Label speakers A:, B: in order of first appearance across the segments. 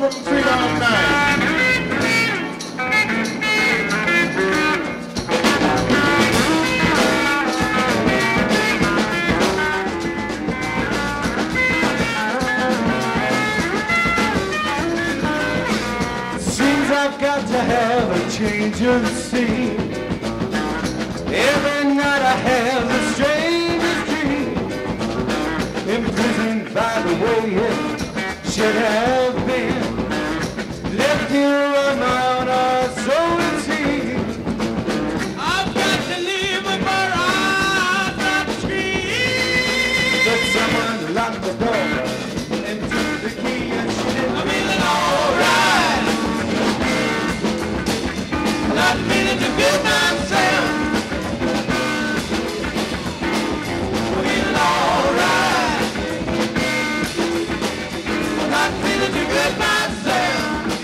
A: from Sweet on Night. Seems I've got to have a change of scene. Every night I have the strangest dream. Imprisoned by the way it should have been. Left here on my own, or so it seems. I've got to leave before I start to scream. But someone locked the door and took the key and she didn't. I'm feeling alright. Not feeling too good myself. Feeling alright. Not feeling too good myself.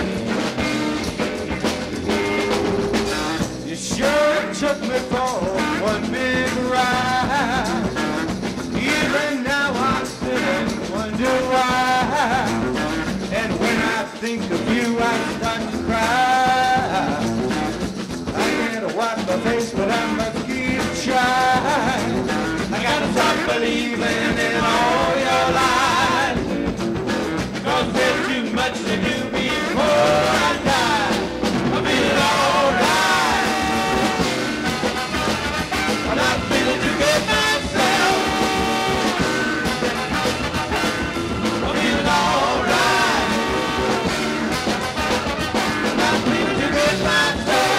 A: You sure took me for one big ride. Even now I still wonder why. And when I think of you I start to cry. I can't wipe my face but I must keep trying. I gotta stop believing in all your lies. 'Cause there's too much to do before I die. I'm feeling alright. I'm not feeling too good myself. I'm feeling alright. I'm not feeling too good myself.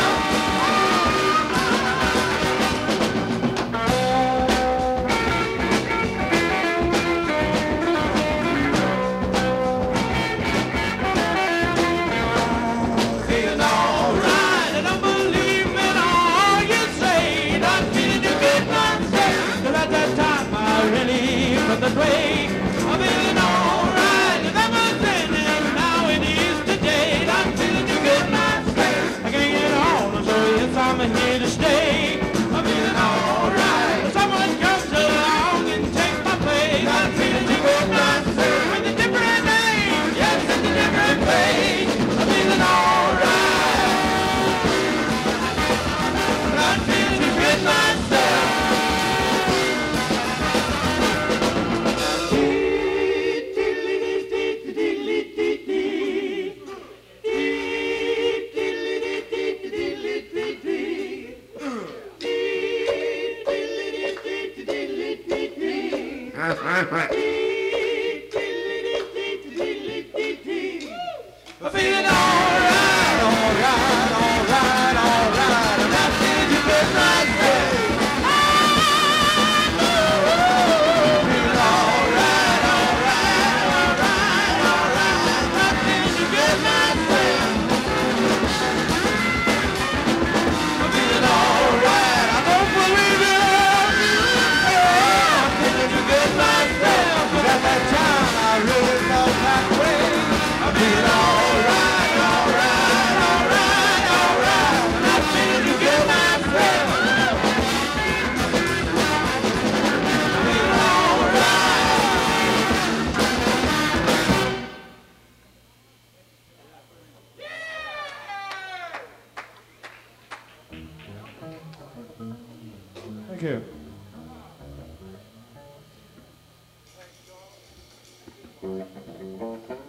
A: Feeling alright, and I believe in all you say. Not feeling too good myself. 'Cause at that time I really felt that way. I'm feeling alright, and I'm a sinner, and now it is today. Not feeling too good myself. I can't get on, so yes, I'm here to stay. I'm feeling alright. Someone comes along and takes my place. Not feeling too good myself. With a different name, yes, it's a different page. I'm feeling alright. Not feeling too good myself. I'm feeling alright, alright, alright, alright. I'm not feeling too good myself. Feeling alright, alright, alright, alright. Not feeling too good myself. I'm feeling alright. I don't believe in all you say. I'm feeling too good myself. But at that time I really felt that way. I'm feeling alright, alright, alright, alright. I'm not feeling too good myself. I'm feeling alright. Thank you.